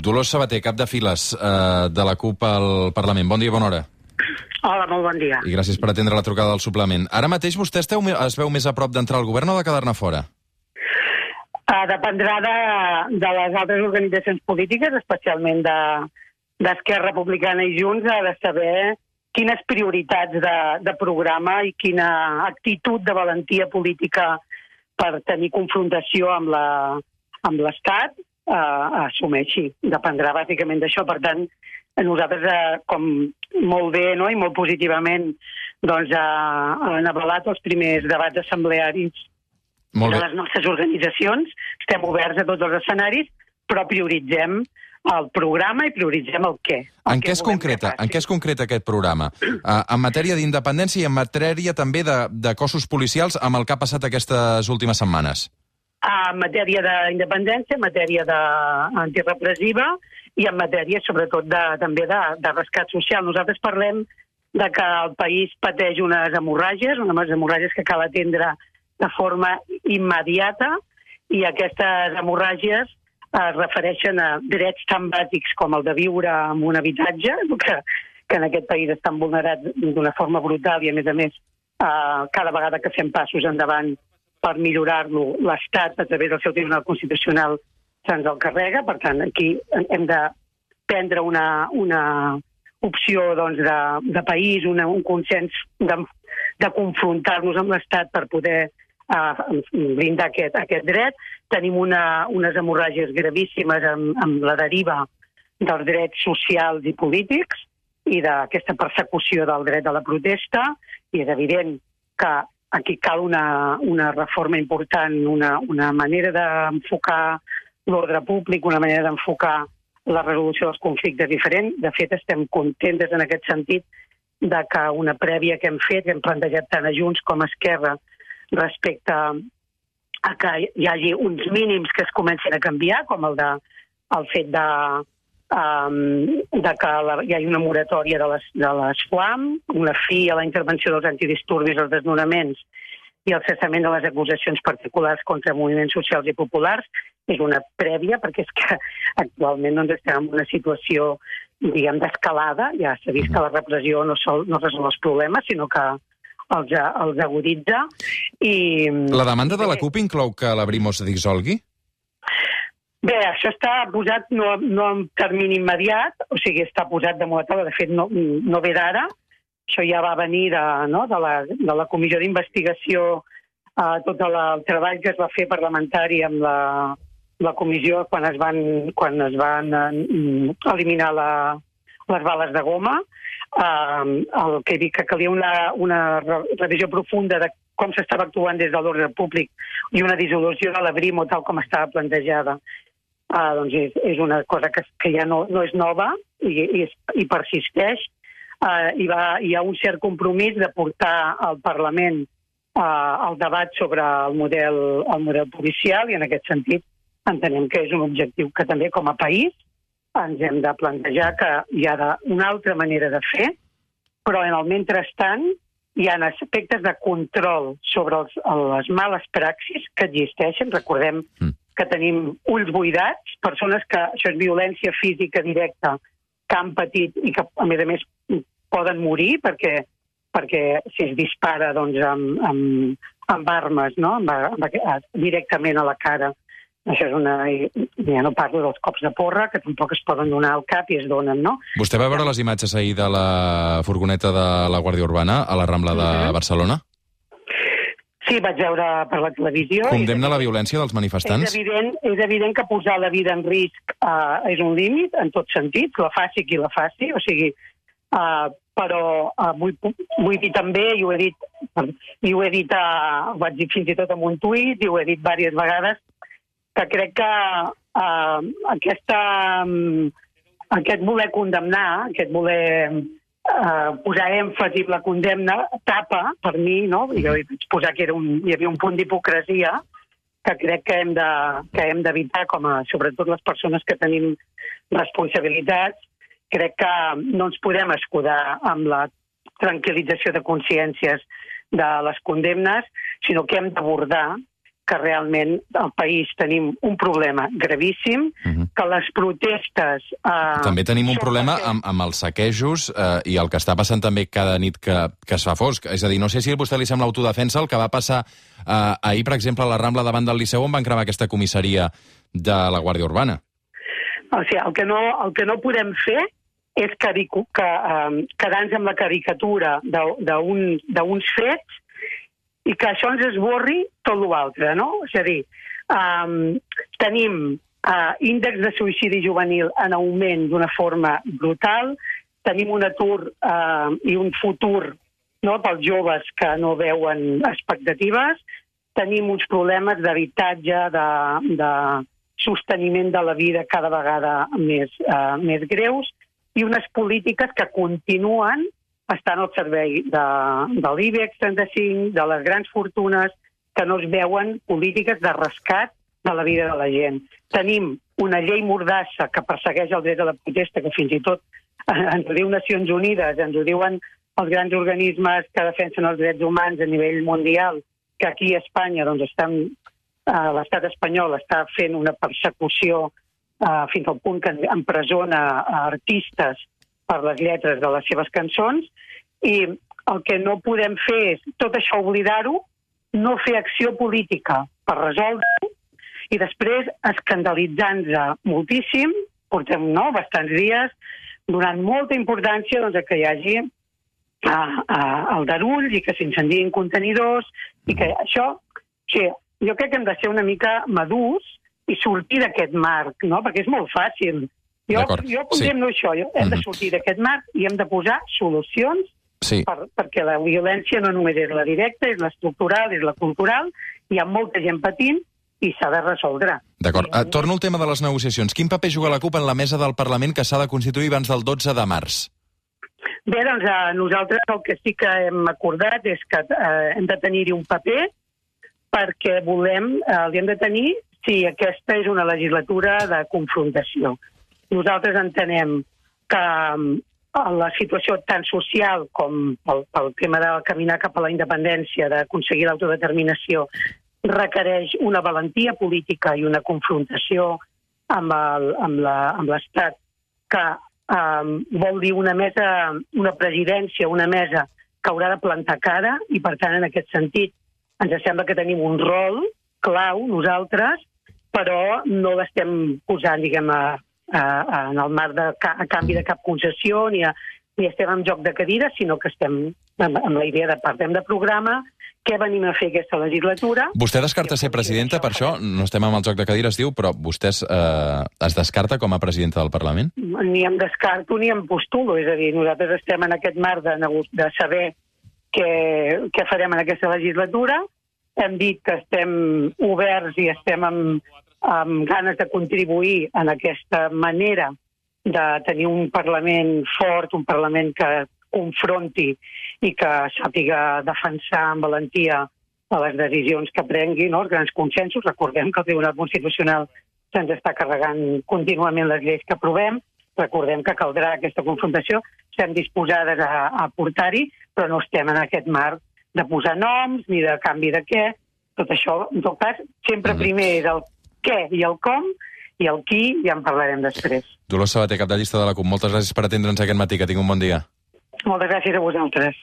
Dolors Sabater, cap de files de la CUP al Parlament. Bon dia, bona hora. Hola, molt bon dia. I gràcies per atendre la trucada del suplement. Ara mateix vostè es veu més a prop d'entrar al govern o de quedar-ne fora? Dependrà de les altres organitzacions polítiques, especialment d'Esquerra Republicana i Junts, ha de saber quines prioritats de programa i quina actitud de valentia política per tenir confrontació amb l'Estat assumeixi. Dependrà bàsicament d'això. Per tant, nosaltres, com molt bé, no, i molt positivament, doncs, han avalat els primers debats assemblearis de les nostres organitzacions. Estem oberts a tots els escenaris, però prioritzem el programa i prioritzem el què. En què es concreta aquest programa? En matèria d'independència i en matèria també de cossos policials, amb el que ha passat aquestes últimes setmanes? En matèria d'independència, en matèria antirepressiva i en matèria, sobretot, també de rescat social. Nosaltres parlem de que el país pateix unes hemorràgies que cal atendre de forma immediata, i aquestes hemorràgies es refereixen a drets tan bàsics com el de viure en un habitatge, que en aquest país estan vulnerats d'una forma brutal i, a més, cada vegada que fem passos endavant per millorar-lo, l'Estat, a través del seu Tribunal Constitucional, se'ns el carrega. Per tant, aquí hem de prendre una opció, doncs, de país, un consens de confrontar-nos amb l'Estat per poder blindar aquest dret. Tenim unes hemorràgies gravíssimes amb la deriva dels drets socials i polítics i d'aquesta persecució del dret a la protesta, i és evident que aquí cal una reforma important, una manera d'enfocar l'ordre públic, una manera d'enfocar la resolució dels conflictes diferent. De fet, estem contentes en aquest sentit de que una prèvia que hem fet, que hem plantejat tant a Junts com a Esquerra, respecte a que hi hagi uns mínims que es comencin a canviar, com el fet de que hi hagi una moratòria de les FLAM, una fi a la intervenció dels antidisturbis, els desnonaments i el cessament de les acusacions particulars contra moviments socials i populars. És una prèvia, perquè és que actualment doncs, estem en una situació, diguem, d'escalada. Ja s'ha vist que la repressió no resol els problemes, sinó que els aguditza. La demanda de la CUP inclou que la Brimo es dissolgui? Bé, això està posat no en termini immediat, o sigui, està posat damunt la taula. De fet, no ve d'ara. Això ja va venir de la comissió d'investigació, tot el treball que es va fer parlamentari amb la comissió quan es van eliminar les bales de goma. El que dic que calia una revisió profunda de com s'estava actuant des de l'ordre públic i una dissolució de la Brimo tal com estava plantejada. Doncs és una cosa que ja no és nova i persisteix. Hi ha un cert compromís de portar al Parlament el debat sobre el model policial, i en aquest sentit entenem que és un objectiu que també com a país ens hem de plantejar, que hi ha una altra manera de fer, però en el mentrestant hi ha aspectes de control sobre les males praxis que existeixen. Recordem que tenim ulls buidats, persones que això és violència física directa, que han patit i que, a més, poden morir perquè si es dispara doncs, amb armes, no? Directament a la cara. Això és ja no parlo dels cops de porra, que tampoc es poden donar al cap i es donen, no? Vostè va veure les imatges ahir de la furgoneta de la Guàrdia Urbana a la Rambla de Barcelona? Sí, vaig veure per la televisió. Condemna la violència dels manifestants? És evident que posar la vida en risc és un límit, en tots sentits, la faci qui la faci, o sigui, però vull dir també, i ho he dit, ho vaig dir fins i tot en un tuit, i ho he dit diverses vegades, que crec que aquest voler condemnar, aquest voler posar èmfasi en la condemna, tapa, per mi, no? Jo vaig posar que hi havia un punt d'hipocresia que crec que hem d'evitar, sobretot les persones que tenim responsabilitats. Crec que no ens podem escudar amb la tranquil·lització de consciències de les condemnes, sinó que hem d'abordar que realment al país tenim un problema gravíssim, que les protestes... També tenim un problema amb els saquejos i el que està passant també cada nit que es fa fosc. És a dir, no sé si a vostè li sembla autodefensa el que va passar ahir, per exemple, a la Rambla davant del Liceu on van cremar aquesta comissaria de la Guàrdia Urbana. O sigui, el que no podem fer és quedar-nos amb la caricatura d'uns fets i que això ens esborri tot l'altre, no? És a dir, tenim índex de suïcidi juvenil en augment d'una forma brutal, tenim un atur i un futur pels joves que no veuen expectatives, tenim uns problemes d'habitatge, de sosteniment de la vida cada vegada més greus i unes polítiques que continuen estan al servei de l'IBEX 35, de les grans fortunes, que no es veuen polítiques de rescat de la vida de la gent. Tenim una llei mordassa que persegueix el dret a la protesta, que fins i tot ens ho diu Nacions Unides, ens ho diuen els grans organismes que defensen els drets humans a nivell mundial, que aquí a Espanya l'estat espanyol està fent una persecució fins al punt que empresona artistes per les lletres de les seves cançons, i el que no podem fer és tot això oblidar-ho, no fer acció política per resoldre-ho, i després escandalitzant-nos moltíssim, portem bastants dies, donant molta importància que hi hagi aldarull i que s'incendiïn contenidors, i que això, jo crec que hem de ser una mica madurs i sortir d'aquest marc, perquè és molt fàcil. Jo condemno això, hem de sortir d'aquest marc i hem de posar solucions perquè la violència no només és la directa, és l'estructural, és la cultural, hi ha molta gent patint i s'ha de resoldre. D'acord. Torno al tema de les negociacions. Quin paper juga la CUP en la mesa del Parlament que s'ha de constituir abans del 12 de març? Bé, doncs nosaltres el que sí que hem acordat és que hem de tenir-hi un paper perquè hem de tenir si aquesta és una legislatura de confrontació. Nosaltres entenem que la situació tant social com pel tema de caminar cap a la independència, d'aconseguir l'autodeterminació, requereix una valentia política i una confrontació amb l'Estat que vol dir una presidència, una mesa que haurà de plantar cara i, per tant, en aquest sentit, ens sembla que tenim un rol clau nosaltres, però no l'estem posant, en el marc a canvi de cap concessió, ni estem en joc de cadires, sinó que estem amb la idea de parlem de programa, què venim a fer aquesta legislatura. Vostè descarta ser presidenta, per això? No estem amb el joc de cadires, diu, però vostè es descarta com a presidenta del Parlament? Ni em descarto ni em postulo, és a dir, nosaltres estem en aquest marc de saber què farem en aquesta legislatura. Hem dit que estem oberts i estem amb ganes de contribuir en aquesta manera de tenir un Parlament fort, un Parlament que confronti i que sàpiga defensar amb valentia les decisions que prengui, els grans consensos. Recordem que el Tribunal Constitucional se'ns està carregant contínuament les lleis que aprovem. Recordem que caldrà aquesta confrontació. Estem disposades a portar-hi, però no estem en aquest marc de posar noms ni de canvi de què. Tot això, en tot cas, sempre primer és el què i el com, i el qui ja en parlarem després. Dolors Sabater, cap de llista de la CUP, moltes gràcies per atendre'ns aquest matí, que tingui un bon dia. Moltes gràcies a vosaltres.